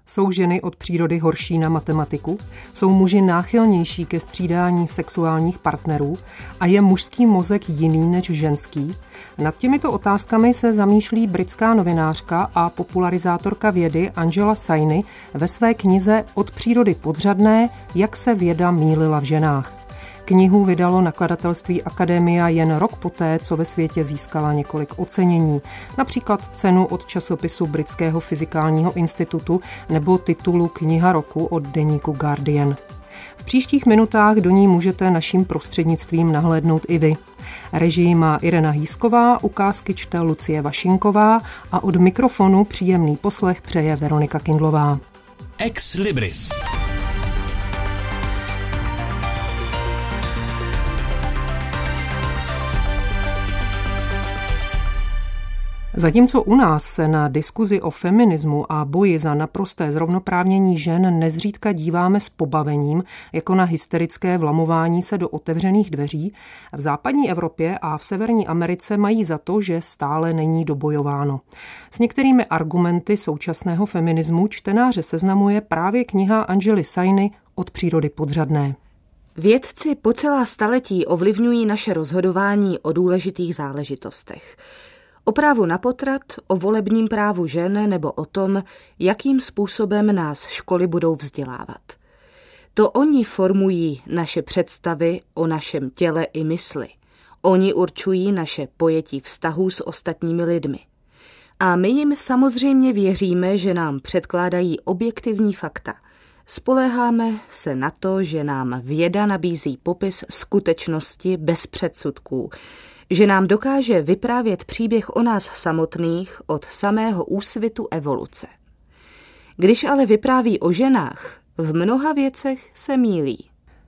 Jsou ženy od přírody horší na matematiku? Jsou muži náchylnější ke střídání sexuálních partnerů? A je mužský mozek jiný než ženský? Nad těmito otázkami se zamýšlí britská novinářka a popularizátorka vědy Angela Saini ve své knize Od přírody podřadné, jak se věda mýlila v ženách. Knihu vydalo nakladatelství Academia jen rok poté, co ve světě získala několik ocenění, například cenu od časopisu Britského fyzikálního institutu nebo titulu Kniha roku od deníku Guardian. V příštích minutách do ní můžete naším prostřednictvím nahlédnout i vy. Režii má Irena Hýsková, ukázky čte Lucie Vašinková a od mikrofonu příjemný poslech přeje Veronika Kindlová. Ex Libris. Zatímco u nás se na diskuzi o feminismu a boji za naprosté zrovnoprávnění žen nezřídka díváme s pobavením, jako na hysterické vlamování se do otevřených dveří, v západní Evropě a v Severní Americe mají za to, že stále není dobojováno. S některými argumenty současného feminismu čtenáře seznamuje právě kniha Angely Sainy Od přírody podřadné. Vědci po celá staletí ovlivňují naše rozhodování o důležitých záležitostech. O právu na potrat, o volebním právu žen nebo o tom, jakým způsobem nás školy budou vzdělávat. To oni formují naše představy o našem těle i mysli. Oni určují naše pojetí vztahů s ostatními lidmi. A my jim samozřejmě věříme, že nám předkládají objektivní fakta. Spoléháme se na to, že nám věda nabízí popis skutečnosti bez předsudků, že nám dokáže vyprávět příběh o nás samotných od samého úsvitu evoluce. Když ale vypráví o ženách, v mnoha věcech se mýlí.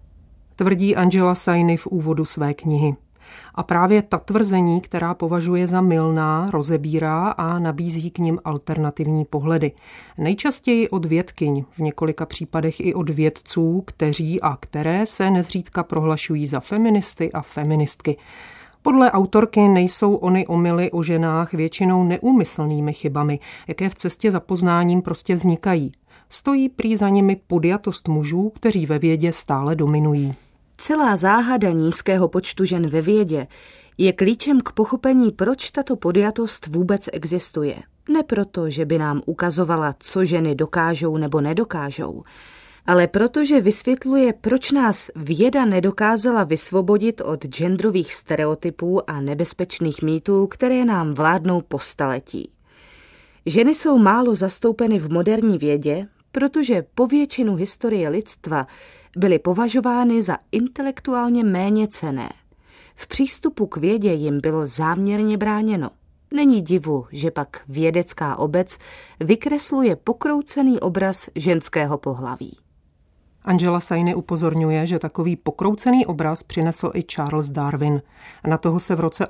Tvrdí Angela Saini v úvodu své knihy. A právě ta tvrzení, která považuje za mylná, rozebírá a nabízí k nim alternativní pohledy. Nejčastěji od vědkyň, v několika případech i od vědců, kteří a které se nezřídka prohlašují za feministy a feministky. Podle autorky nejsou ony omyly o ženách většinou neúmyslnými chybami, jaké v cestě za poznáním prostě vznikají. Stojí prý za nimi podjatost mužů, kteří ve vědě stále dominují. Celá záhada nízkého počtu žen ve vědě je klíčem k pochopení, proč tato podjatost vůbec existuje. Ne proto, že by nám ukazovala, co ženy dokážou nebo nedokážou, ale protože vysvětluje, proč nás věda nedokázala vysvobodit od genderových stereotypů a nebezpečných mýtů, které nám vládnou po staletí. Ženy jsou málo zastoupeny v moderní vědě, protože po většinu historie lidstva byly považovány za intelektuálně méně cenné. V přístupu k vědě jim bylo záměrně bráněno. Není divu, že pak vědecká obec vykresluje pokroucený obraz ženského pohlaví. Angela Saini upozorňuje, že takový pokroucený obraz přinesl i Charles Darwin. Na toho se v roce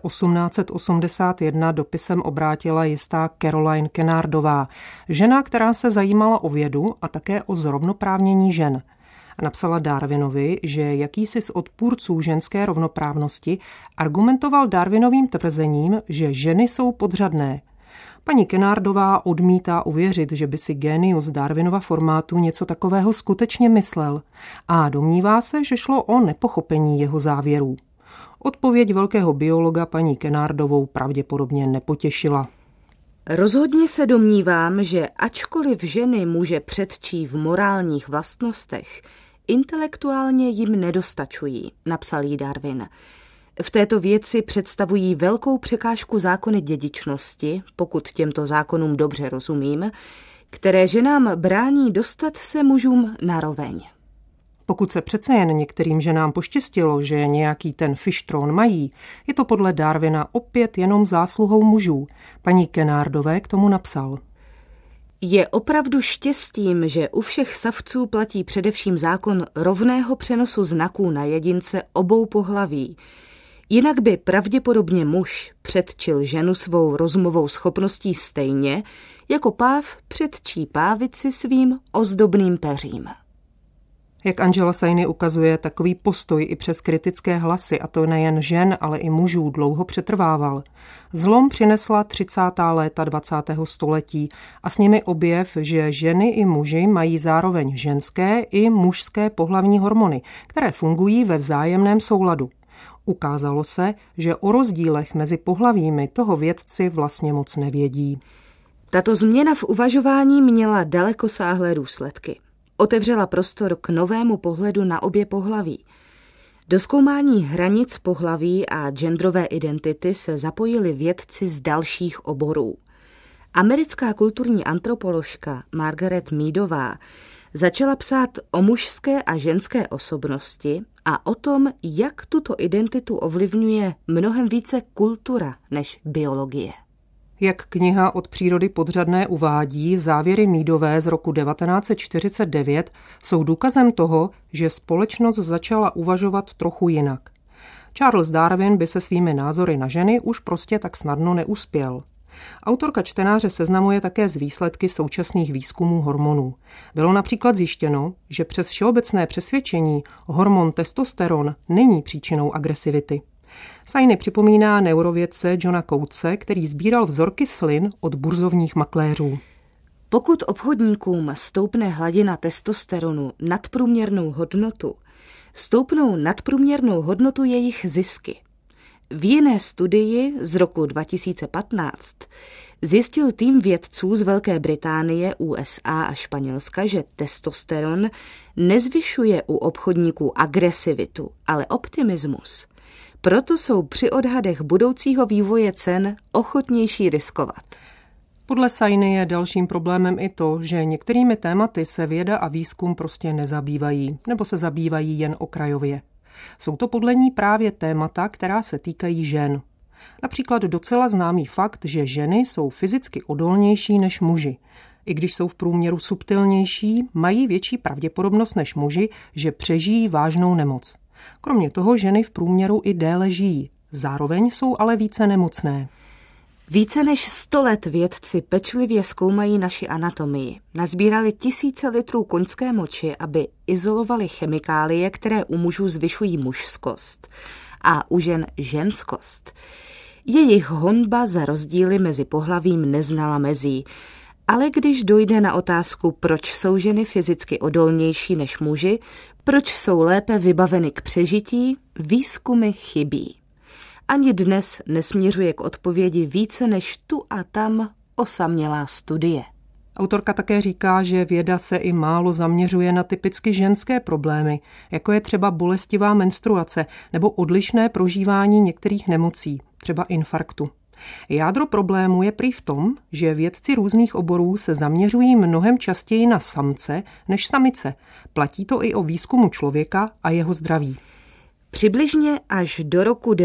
1881 dopisem obrátila jistá Caroline Kennardová, žena, která se zajímala o vědu a také o zrovnoprávnění žen. Napsala Darwinovi, že jakýsi z odpůrců ženské rovnoprávnosti argumentoval Darwinovým tvrzením, že ženy jsou podřadné. Paní Kennardová odmítá uvěřit, že by si génius Darwinova formátu něco takového skutečně myslel a domnívá se, že šlo o nepochopení jeho závěrů. Odpověď velkého biologa paní Kennardovou pravděpodobně nepotěšila. Rozhodně se domnívám, že ačkoliv ženy muže předčí v morálních vlastnostech, intelektuálně jim nedostačují, napsal jí Darwin. V této věci představují velkou překážku zákony dědičnosti, pokud těmto zákonům dobře rozumím, které ženám brání dostat se mužům naroveň. Pokud se přece jen některým ženám poštěstilo, že nějaký ten fištron mají, je to podle Darwina opět jenom zásluhou mužů. Paní Kennardové k tomu napsal. Je opravdu štěstím, že u všech savců platí především zákon rovného přenosu znaků na jedince obou pohlaví. Jinak by pravděpodobně muž předčil ženu svou rozumovou schopností stejně, jako páv předčí pávici svým ozdobným peřím. Jak Angela Saini ukazuje, takový postoj i přes kritické hlasy, a to nejen žen, ale i mužů, dlouho přetrvával. Zlom přinesla 30. léta 20. století a s nimi objev, že ženy i muži mají zároveň ženské i mužské pohlavní hormony, které fungují ve vzájemném souladu. Ukázalo se, že o rozdílech mezi pohlavími toho vědci vlastně moc nevědí. Tato změna v uvažování měla dalekosáhlé důsledky. Otevřela prostor k novému pohledu na obě pohlaví. Do zkoumání hranic pohlaví a genderové identity se zapojili vědci z dalších oborů. Americká kulturní antropoložka Margaret Meadová začala psát o mužské a ženské osobnosti a o tom, jak tuto identitu ovlivňuje mnohem více kultura než biologie. Jak kniha Od přírody podřadné uvádí, závěry Meadové z roku 1949 jsou důkazem toho, že společnost začala uvažovat trochu jinak. Charles Darwin by se svými názory na ženy už prostě tak snadno neuspěl. Autorka čtenáře seznamuje také s výsledky současných výzkumů hormonů. Bylo například zjištěno, že přes všeobecné přesvědčení hormon testosteron není příčinou agresivity. Saini připomíná neurovědce Johna Coatese, který sbíral vzorky slin od burzovních makléřů. Pokud obchodníkům stoupne hladina testosteronu nadprůměrnou hodnotu, stoupnou nadprůměrnou hodnotu jejich zisky. V jiné studii z roku 2015 zjistil tým vědců z Velké Británie, USA a Španělska, že testosteron nezvyšuje u obchodníků agresivitu, ale optimismus. Proto jsou při odhadech budoucího vývoje cen ochotnější riskovat. Podle Saini je dalším problémem i to, že některými tématy se věda a výzkum prostě nezabývají, nebo se zabývají jen okrajově. Jsou to podle ní právě témata, která se týkají žen. Například docela známý fakt, že ženy jsou fyzicky odolnější než muži. I když jsou v průměru subtilnější, mají větší pravděpodobnost než muži, že přežijí vážnou nemoc. Kromě toho ženy v průměru i déle žijí. Zároveň jsou ale více nemocné. Více než 100 let vědci pečlivě zkoumají naši anatomii. Nazbírali tisíce litrů koňské moči, aby izolovali chemikálie, které u mužů zvyšují mužskost a u žen ženskost. Jejich honba za rozdíly mezi pohlavím neznala mezí. Ale když dojde na otázku, proč jsou ženy fyzicky odolnější než muži, proč jsou lépe vybaveny k přežití, výzkumy chybí. Ani dnes nesměřuje k odpovědi více než tu a tam osamělá studie. Autorka také říká, že věda se i málo zaměřuje na typicky ženské problémy, jako je třeba bolestivá menstruace nebo odlišné prožívání některých nemocí, třeba infarktu. Jádro problému je prý v tom, že vědci různých oborů se zaměřují mnohem častěji na samce než samice. Platí to i o výzkumu člověka a jeho zdraví. Přibližně až do roku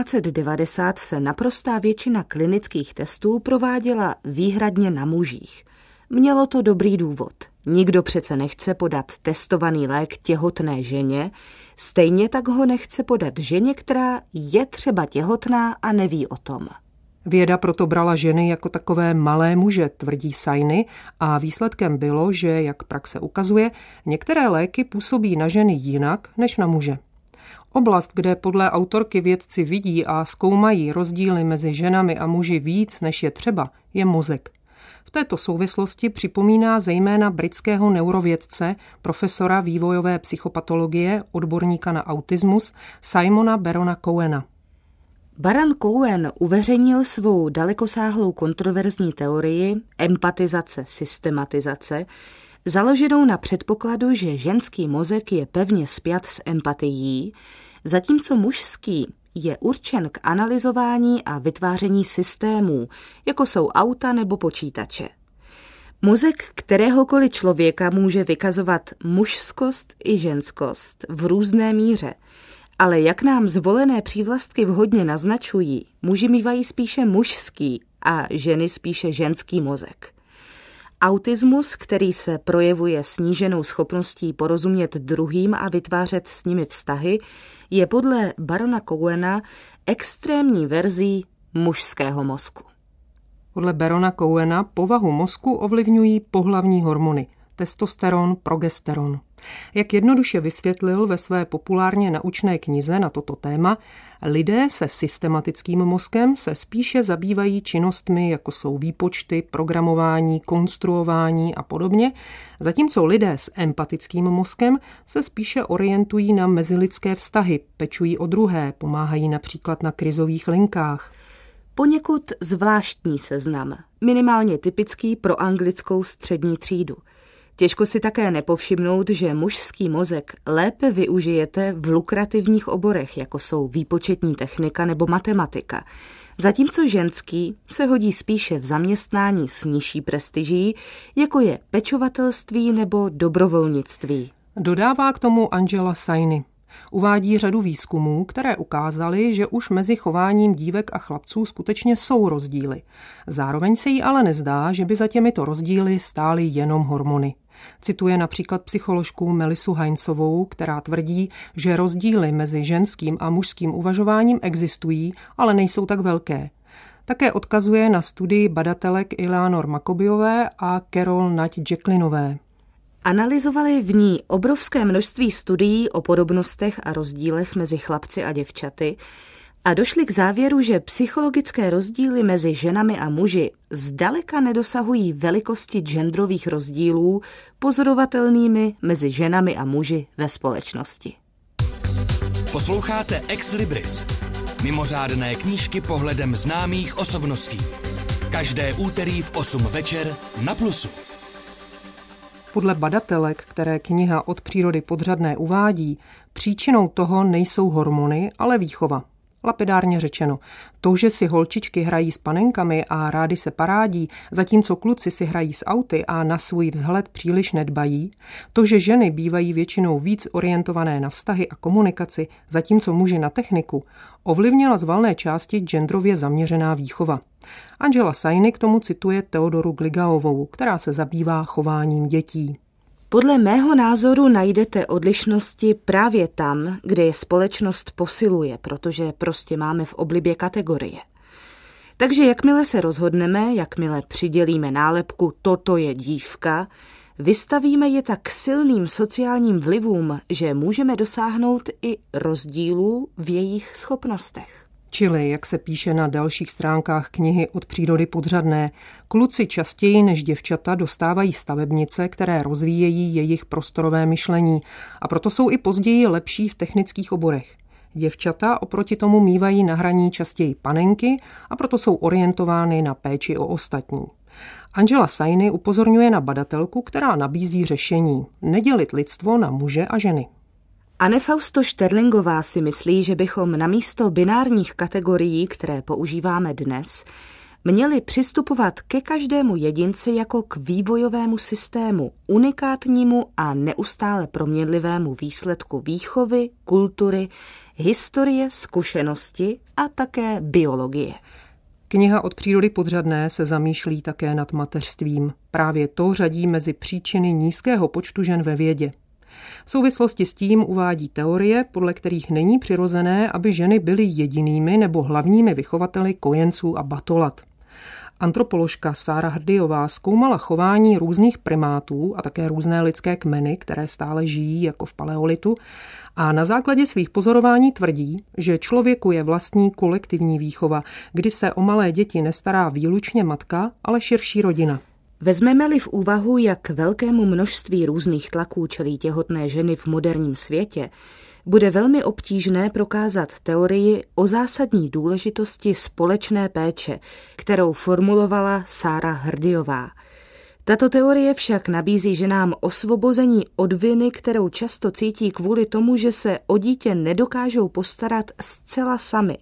1990 se naprostá většina klinických testů prováděla výhradně na mužích. Mělo to dobrý důvod. Nikdo přece nechce podat testovaný lék těhotné ženě, stejně tak ho nechce podat ženě, která je třeba těhotná a neví o tom. Věda proto brala ženy jako takové malé muže, tvrdí Saini, a výsledkem bylo, že, jak praxe ukazuje, některé léky působí na ženy jinak než na muže. Oblast, kde podle autorky vědci vidí a zkoumají rozdíly mezi ženami a muži víc, než je třeba, je mozek. V této souvislosti připomíná zejména britského neurovědce, profesora vývojové psychopatologie, odborníka na autismus Simona Barona Cowena. Baron Cowen uveřejnil svou dalekosáhlou kontroverzní teorii empatizace systematizace, založenou na předpokladu, že ženský mozek je pevně spjat s empatií, zatímco mužský je určen k analyzování a vytváření systémů, jako jsou auta nebo počítače. Mozek kteréhokoliv člověka může vykazovat mužskost i ženskost v různé míře, ale jak nám zvolené přívlastky vhodně naznačují, muži mívají spíše mužský a ženy spíše ženský mozek. Autismus, který se projevuje sníženou schopností porozumět druhým a vytvářet s nimi vztahy, je podle barona Cowena extrémní verzí mužského mozku. Podle barona Cowena povahu mozku ovlivňují pohlavní hormony – testosteron, progesteron. Jak jednoduše vysvětlil ve své populárně naučné knize na toto téma, lidé se systematickým mozkem se spíše zabývají činnostmi, jako jsou výpočty, programování, konstruování a podobně, zatímco lidé s empatickým mozkem se spíše orientují na mezilidské vztahy, pečují o druhé, pomáhají například na krizových linkách. Poněkud zvláštní seznam, minimálně typický pro anglickou střední třídu. Těžko si také nepovšimnout, že mužský mozek lépe využijete v lukrativních oborech, jako jsou výpočetní technika nebo matematika, zatímco ženský se hodí spíše v zaměstnání s nižší prestiží, jako je pečovatelství nebo dobrovolnictví. Dodává k tomu Angela Saini. Uvádí řadu výzkumů, které ukázaly, že už mezi chováním dívek a chlapců skutečně jsou rozdíly. Zároveň se jí ale nezdá, že by za těmito rozdíly stály jenom hormony. Cituje například psycholožku Melisu Heinzovou, která tvrdí, že rozdíly mezi ženským a mužským uvažováním existují, ale nejsou tak velké. Také odkazuje na studii badatelek Eleanor Makobiové a Carol Nať Jacklinové. Analyzovali v ní obrovské množství studií o podobnostech a rozdílech mezi chlapci a děvčaty a došli k závěru, že psychologické rozdíly mezi ženami a muži zdaleka nedosahují velikosti genderových rozdílů pozorovatelnými mezi ženami a muži ve společnosti. Posloucháte Ex Libris. Mimořádné knížky pohledem známých osobností. Každé úterý v 8 večer na Plusu. Podle badatelek, které kniha Od přírody podřadné uvádí, příčinou toho nejsou hormony, ale výchova. Lapidárně řečeno, to, že si holčičky hrají s panenkami a rády se parádí, zatímco kluci si hrají s auty a na svůj vzhled příliš nedbají, to, že ženy bývají většinou víc orientované na vztahy a komunikaci, zatímco muži na techniku, ovlivnila z valné části genderově zaměřená výchova. Angela Saini k tomu cituje Theodoru Gligaovou, která se zabývá chováním dětí. Podle mého názoru najdete odlišnosti právě tam, kde je společnost posiluje, protože prostě máme v oblibě kategorie. Takže jakmile se rozhodneme, jakmile přidělíme nálepku toto je dívka, vystavíme je tak silným sociálním vlivům, že můžeme dosáhnout i rozdílů v jejich schopnostech. Čili, jak se píše na dalších stránkách knihy Od přírody podřadné, kluci častěji než děvčata dostávají stavebnice, které rozvíjejí jejich prostorové myšlení a proto jsou i později lepší v technických oborech. Děvčata oproti tomu mívají na hraní častěji panenky a proto jsou orientovány na péči o ostatní. Angela Saini upozorňuje na badatelku, která nabízí řešení – nedělit lidstvo na muže a ženy. Anne Fausto Šterlingová si myslí, že bychom namísto binárních kategorií, které používáme dnes, měli přistupovat ke každému jedinci jako k vývojovému systému, unikátnímu a neustále proměnlivému výsledku výchovy, kultury, historie, zkušenosti a také biologie. Kniha Od přírody podřadné se zamýšlí také nad mateřstvím. Právě to řadí mezi příčiny nízkého počtu žen ve vědě. V souvislosti s tím uvádí teorie, podle kterých není přirozené, aby ženy byly jedinými nebo hlavními vychovateli kojenců a batolat. Antropoložka Sarah Hrdyová zkoumala chování různých primátů a také různé lidské kmeny, které stále žijí jako v paleolitu, a na základě svých pozorování tvrdí, že člověku je vlastní kolektivní výchova, kdy se o malé děti nestará výlučně matka, ale širší rodina. Vezmeme-li v úvahu, jak velkému množství různých tlaků čelí těhotné ženy v moderním světě, bude velmi obtížné prokázat teorii o zásadní důležitosti společné péče, kterou formulovala Sarah Hrdyová. Tato teorie však nabízí ženám osvobození od viny, kterou často cítí kvůli tomu, že se o dítě nedokážou postarat zcela sami.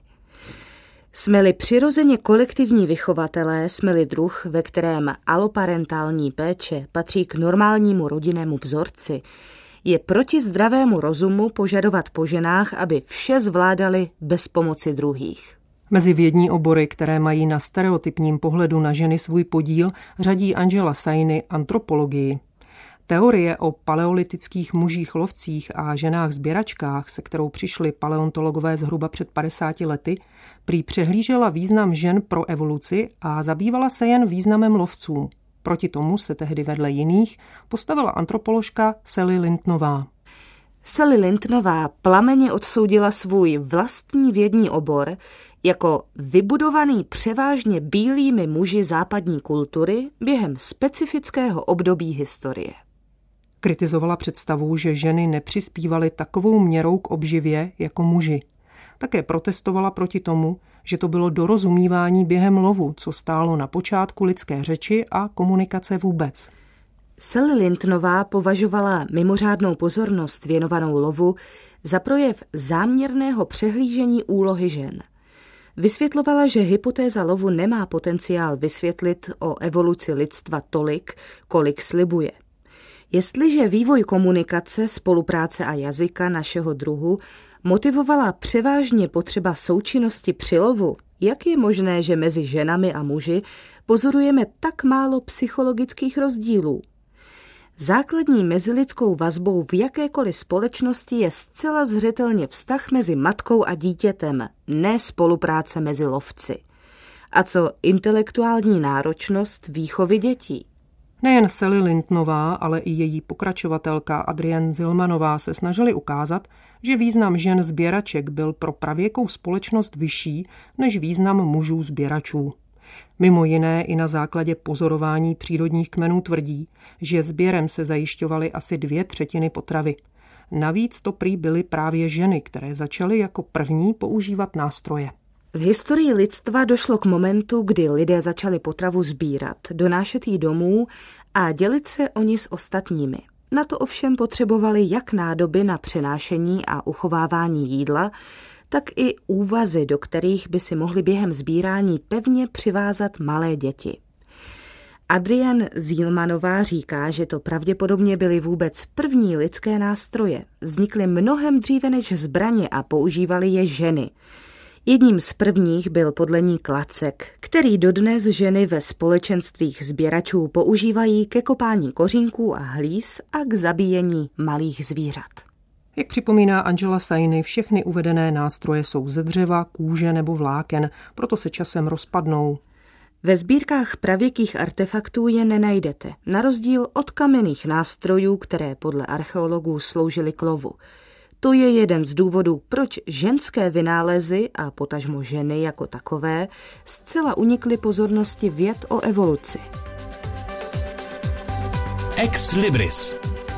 Jsme-li přirozeně kolektivní vychovatelé, jsme-li druh, ve kterém aloparentální péče patří k normálnímu rodinnému vzorci, je proti zdravému rozumu požadovat po ženách, aby vše zvládali bez pomoci druhých. Mezi vědní obory, které mají na stereotypním pohledu na ženy svůj podíl, řadí Angela Saini antropologii. Teorie o paleolitických mužích lovcích a ženách sběračkách, se kterou přišli paleontologové zhruba před 50 lety, prý přehlížela význam žen pro evoluci a zabývala se jen významem lovců. Proti tomu se tehdy vedle jiných postavila antropoložka Sally Lintonová. Sally Lintonová plamenně odsoudila svůj vlastní vědní obor jako vybudovaný převážně bílými muži západní kultury během specifického období historie. Kritizovala představu, že ženy nepřispívaly takovou měrou k obživě jako muži. Také protestovala proti tomu, že to bylo dorozumívání během lovu, co stálo na počátku lidské řeči a komunikace vůbec. Sally Lintonová považovala mimořádnou pozornost věnovanou lovu za projev záměrného přehlížení úlohy žen. Vysvětlovala, že hypotéza lovu nemá potenciál vysvětlit o evoluci lidstva tolik, kolik slibuje. Jestliže vývoj komunikace, spolupráce a jazyka našeho druhu motivovala převážně potřeba součinnosti při lovu, jak je možné, že mezi ženami a muži pozorujeme tak málo psychologických rozdílů? Základní mezilidskou vazbou v jakékoliv společnosti je zcela zřetelně vztah mezi matkou a dítětem, ne spolupráce mezi lovci. A co intelektuální náročnost výchovy dětí? Nejen Sally Lintonová, ale i její pokračovatelka Adrienne Zillmanová se snažili ukázat, že význam žen sběraček byl pro pravěkou společnost vyšší než význam mužů sběračů. Mimo jiné i na základě pozorování přírodních kmenů tvrdí, že sběrem se zajišťovaly asi 2/3 potravy. Navíc to prý byly právě ženy, které začaly jako první používat nástroje. V historii lidstva došlo k momentu, kdy lidé začali potravu sbírat, donášet ji domů a dělit se o ní s ostatními. Na to ovšem potřebovali jak nádoby na přenášení a uchovávání jídla, tak i úvazy, do kterých by si mohli během sbírání pevně přivázat malé děti. Adrienne Zillmanová říká, že to pravděpodobně byly vůbec první lidské nástroje. Vznikly mnohem dříve než zbraně a používaly je ženy. Jedním z prvních byl podle ní klacek, který dodnes ženy ve společenstvích sběračů používají ke kopání kořínků a hlíz a k zabíjení malých zvířat. Jak připomíná Angela Saini, všechny uvedené nástroje jsou ze dřeva, kůže nebo vláken, proto se časem rozpadnou. Ve sbírkách pravěkých artefaktů je nenajdete, na rozdíl od kamenných nástrojů, které podle archeologů sloužily k lovu. To je jeden z důvodů, proč ženské vynálezy a potažmo ženy jako takové zcela unikly pozornosti věd o evoluci. Ex Libris.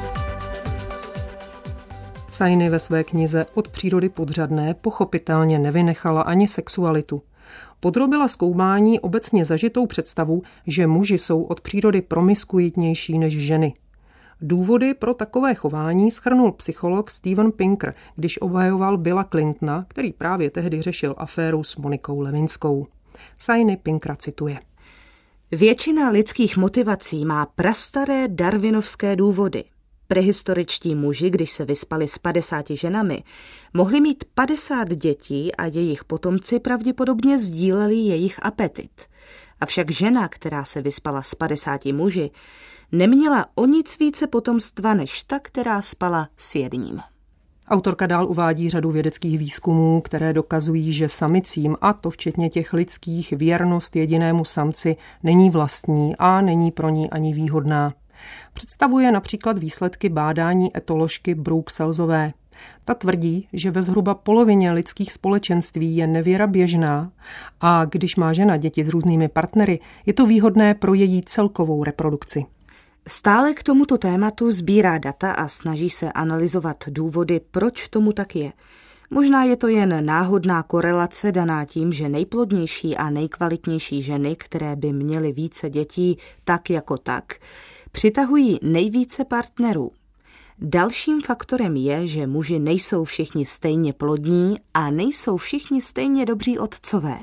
Saini ve své knize Od přírody podřadné pochopitelně nevynechala ani sexualitu. Podrobila zkoumání obecně zažitou představu, že muži jsou od přírody promiskuitnější než ženy. Důvody pro takové chování shrnul psycholog Steven Pinker, když obhajoval Billa Clintona, který právě tehdy řešil aféru s Monikou Lewinskou. Saini Pinkera cituje. Většina lidských motivací má prastaré darwinovské důvody. Prehistoričtí muži, když se vyspali s 50 ženami, mohli mít 50 dětí a jejich potomci pravděpodobně sdíleli jejich apetit. Avšak žena, která se vyspala s 50 muži, neměla o nic více potomstva než ta, která spala s jedním. Autorka dál uvádí řadu vědeckých výzkumů, které dokazují, že samicím, a to včetně těch lidských, věrnost jedinému samci není vlastní a není pro ní ani výhodná. Představuje například výsledky bádání etoložky Brooke Selzové. Ta tvrdí, že ve zhruba polovině lidských společenství je nevěra běžná a když má žena děti s různými partnery, je to výhodné pro její celkovou reprodukci. Stále k tomuto tématu sbírá data a snaží se analyzovat důvody, proč tomu tak je. Možná je to jen náhodná korelace daná tím, že nejplodnější a nejkvalitnější ženy, které by měly více dětí tak jako tak, přitahují nejvíce partnerů. Dalším faktorem je, že muži nejsou všichni stejně plodní a nejsou všichni stejně dobří otcové.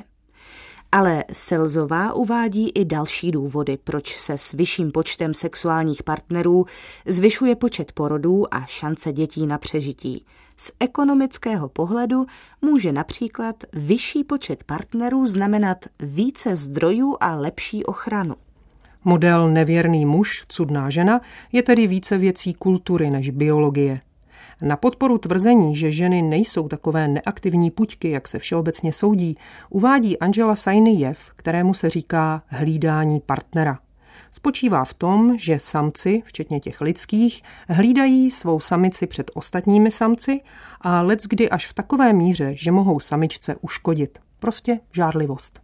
Ale Selzová uvádí i další důvody, proč se s vyšším počtem sexuálních partnerů zvyšuje počet porodů a šance dětí na přežití. Z ekonomického pohledu může například vyšší počet partnerů znamenat více zdrojů a lepší ochranu. Model nevěrný muž, cudná žena je tedy více věcí kultury než biologie. Na podporu tvrzení, že ženy nejsou takové neaktivní puťky, jak se všeobecně soudí, uvádí Angela Saini jev, kterému se říká hlídání partnera. Spočívá v tom, že samci, včetně těch lidských, hlídají svou samici před ostatními samci a leckdy až v takové míře, že mohou samičce uškodit. Prostě žárlivost.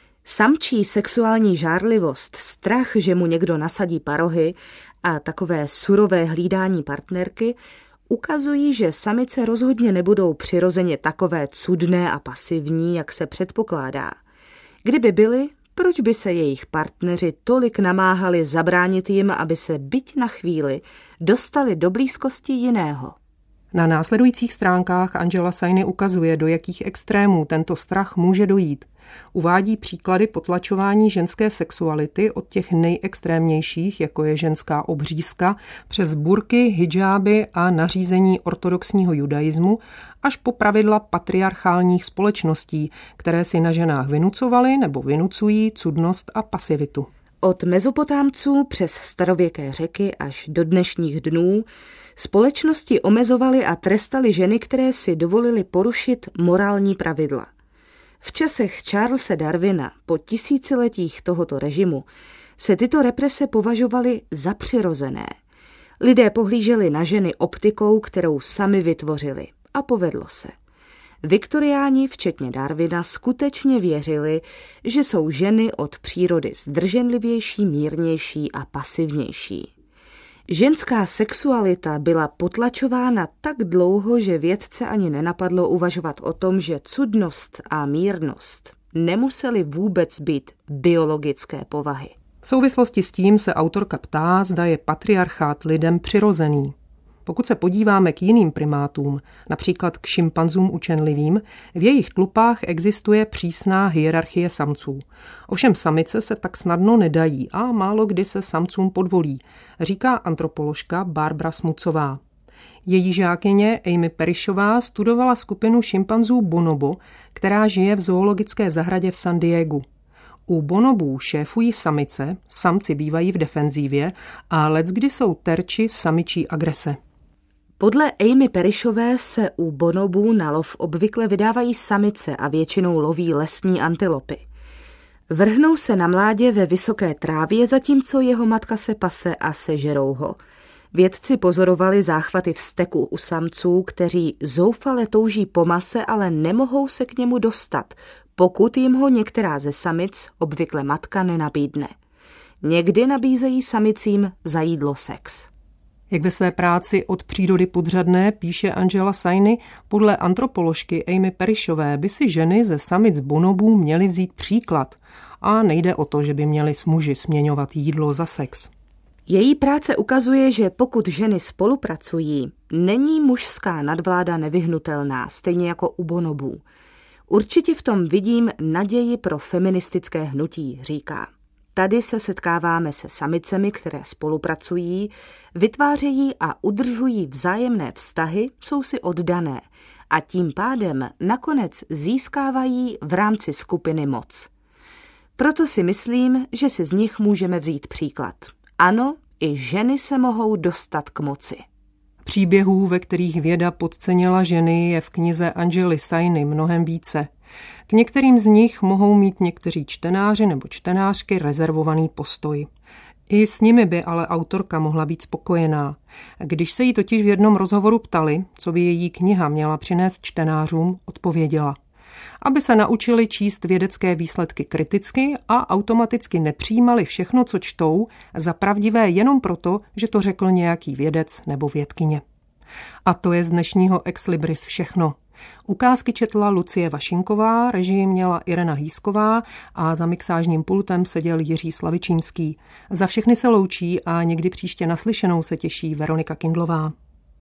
Samčí sexuální žárlivost, strach, že mu někdo nasadí parohy a takové surové hlídání partnerky ukazují, že samice rozhodně nebudou přirozeně takové cudné a pasivní, jak se předpokládá. Kdyby byly, proč by se jejich partneři tolik namáhali zabránit jim, aby se byť na chvíli dostali do blízkosti jiného? Na následujících stránkách Angela Saini ukazuje, do jakých extrémů tento strach může dojít. Uvádí příklady potlačování ženské sexuality od těch nejextrémnějších, jako je ženská obřízka, přes burky, hidžáby a nařízení ortodoxního judaismu, až po pravidla patriarchálních společností, které si na ženách vynucovaly nebo vynucují cudnost a pasivitu. Od Mezopotámců přes starověké Řeky až do dnešních dnů společnosti omezovaly a trestaly ženy, které si dovolily porušit morální pravidla. V časech Charlese Darwina po tisíciletích tohoto režimu se tyto represe považovaly za přirozené. Lidé pohlíželi na ženy optikou, kterou sami vytvořili, a povedlo se. Viktoriáni, včetně Darwina, skutečně věřili, že jsou ženy od přírody zdrženlivější, mírnější a pasivnější. Ženská sexualita byla potlačována tak dlouho, že vědce ani nenapadlo uvažovat o tom, že cudnost a mírnost nemusely vůbec být biologické povahy. V souvislosti s tím se autorka ptá, zda je patriarchát lidem přirozený. Pokud se podíváme k jiným primátům, například k šimpanzům učenlivým, v jejich tlupách existuje přísná hierarchie samců. Ovšem samice se tak snadno nedají a málo kdy se samcům podvolí, říká antropoložka Barbara Smucová. Její žákyně Amy Parishová studovala skupinu šimpanzů bonobo, která žije v zoologické zahradě v San Diegu. U bonobů šéfují samice, samci bývají v defenzívě a leckdy jsou terči samičí agrese. Podle Amy Parishové se u bonobů na lov obvykle vydávají samice a většinou loví lesní antilopy. Vrhnou se na mládě ve vysoké trávě, zatímco jeho matka se pase a sežerou ho. Vědci pozorovali záchvaty vzteku u samců, kteří zoufale touží po mase, ale nemohou se k němu dostat, pokud jim ho některá ze samic, obvykle matka, nenabídne. Někdy nabízejí samicím za jídlo sex. Jak ve své práci Od přírody podřadné píše Angela Saini, podle antropoložky Amy Parishové by si ženy ze samic bonobů měly vzít příklad. A nejde o to, že by měly s muži směňovat jídlo za sex. Její práce ukazuje, že pokud ženy spolupracují, není mužská nadvláda nevyhnutelná, stejně jako u bonobů. Určitě v tom vidím naději pro feministické hnutí, říká. Tady se setkáváme se samicemi, které spolupracují, vytvářejí a udržují vzájemné vztahy, jsou si oddané a tím pádem nakonec získávají v rámci skupiny moc. Proto si myslím, že si z nich můžeme vzít příklad. Ano, i ženy se mohou dostat k moci. Příběhů, ve kterých věda podcenila ženy, je v knize Angely Saini mnohem více. K některým z nich mohou mít někteří čtenáři nebo čtenářky rezervovaný postoj. I s nimi by ale autorka mohla být spokojená. Když se jí totiž v jednom rozhovoru ptali, co by její kniha měla přinést čtenářům, odpověděla. Aby se naučili číst vědecké výsledky kriticky a automaticky nepřijímali všechno, co čtou, za pravdivé jenom proto, že to řekl nějaký vědec nebo vědkyně. A to je z dnešního Ex Libris všechno. Ukázky četla Lucie Vašinková, režii měla Irena Hýsková a za mixážním pultem seděl Jiří Slavičínský. Za všechny se loučí a někdy příště naslyšenou se těší Veronika Kindlová.